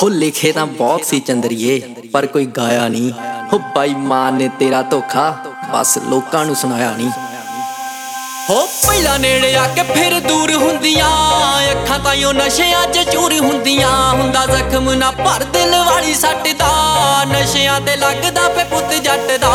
हो लिखे तां बहुत सी चंदरिए पर कोई गाया नहीं। हो बाई मान ने तेरा धोखा बस लोकां नूं सुनाया नहीं। हो पहला नेड़े आके फिर दूर हुंदियां अखां ताईं नशियां च चूर हुंदियां। हुंदा जख्म ना भर दिल वाली सट दा नशियां ते लगदा पे पुत जट दा।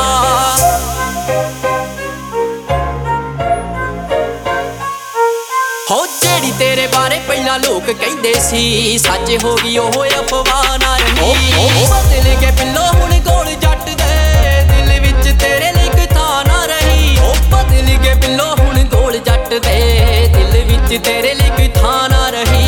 हो जेड़ी तेरे बारे पहला लोग कहंदे सी सच हो गई ओह अफवाह ना रही। बदल के पिल्लो हुण गोल जट दे दिल विच तेरे लिए कोई थां ना रही। ओ बदल के पिल्लो हुण गोल जट दे दिल विच तेरे लिए कोई थां ना रही।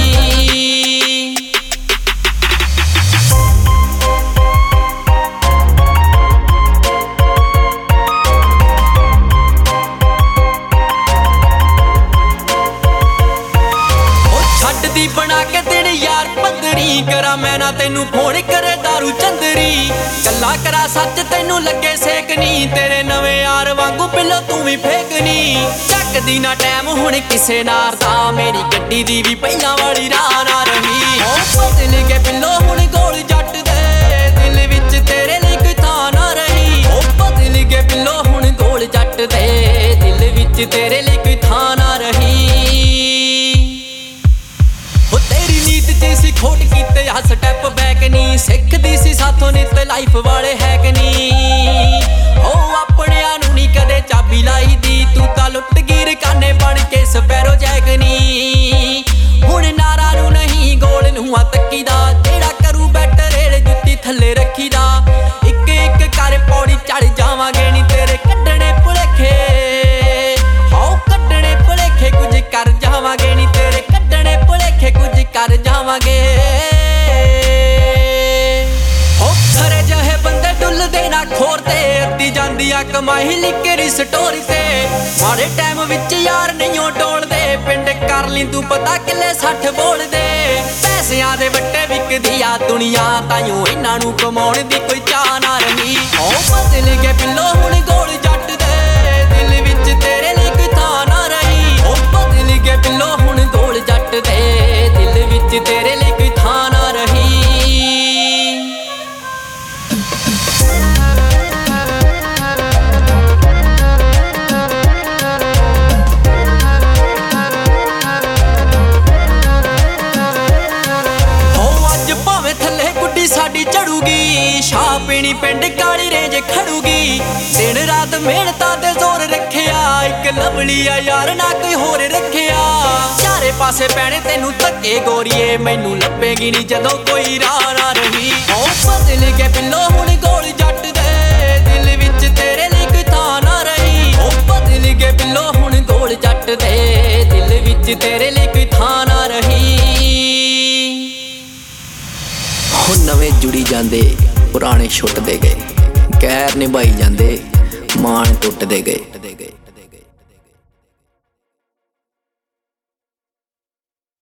बना के दिन यार पंदरी करा मैं ना तेनू फोन करे दारू चंदरी। गल्ला करा सच तेनू लगे सेकनी तेरे नवे यार वांगू पिल्लो तू भी फेकनी। चकदी ना टैम हुण किसे नार दा मेरी गड्डी दी भी पहला वाली राह ना रही। बदल के पिल्लो हुण गोल जट दे दिल विच तेरे लिए कोई थां ना रही। बदल के पिल्लो हुण गोल जट दे दिल विच तेरे लिए कोई थां ना रही। खोट कीते आ स्टैप बैक नी सिखदी सी साथों नित लाइफ वाले हैक नी। ओ अपनियां नूं नी कदे चाबी लाई दी तू तां लुट गिर काने बन के स्पैरो जैक नी। हुण नारा नूं नहीं गोल नूं तक्की दा जेड़ा करू बैठ रेल जुत्ती थल्ले रखी दा। इक इक कर पौड़ी चढ़ जावांगे नी तेरे कड्डणे भुलेखे। हाओ कड्डणे भुलेखे कुछ कर जावांगे नी तेरे कड्डणे भुलेखे कुछ कर जावांगे। कमाई लिखरी स्टोरी ते माड़े टाइम विच यार नहीं टोलदे। पिंड कर ली तू पता किले 60 बोल दे। पैसियां दे बट्टे विकदी आ दुनिया ताइयों इन्हां नूं कमाउण दी कोई चाह ना रही। ओ बदल के पिल्लो हुण गोल जट दे दिल विच तेरे लिए कोई थां ना रही। ओ बदल के पिल्लो हुण गोल जट दे दिल विच तेरे लिए कोई थां ना रही। साडी चढ़ूगी शाह पीनी पिंड काली रेंज खड़ूगी। दिन रात मेहनतां ते जोर रखिया एक लवलिया यार ना कोई होर रखिया। चारे पासे पैणे तेनू धक्के गोरीए मैनू लभेगी नी जदों कोई राह ना रही। ओ बदल के पिल्लो हुण गोल जट दे दिल विच तेरे लिए कोई थां ना रही। ओ बदल के पिल्लो हुण गोल जट दे दिल विच तेरे लिए कोई थां ना रही। नवें जुड़ी जांदे पुराने छुटदे गए गैर निभाई जांदे मान टुटदे गए।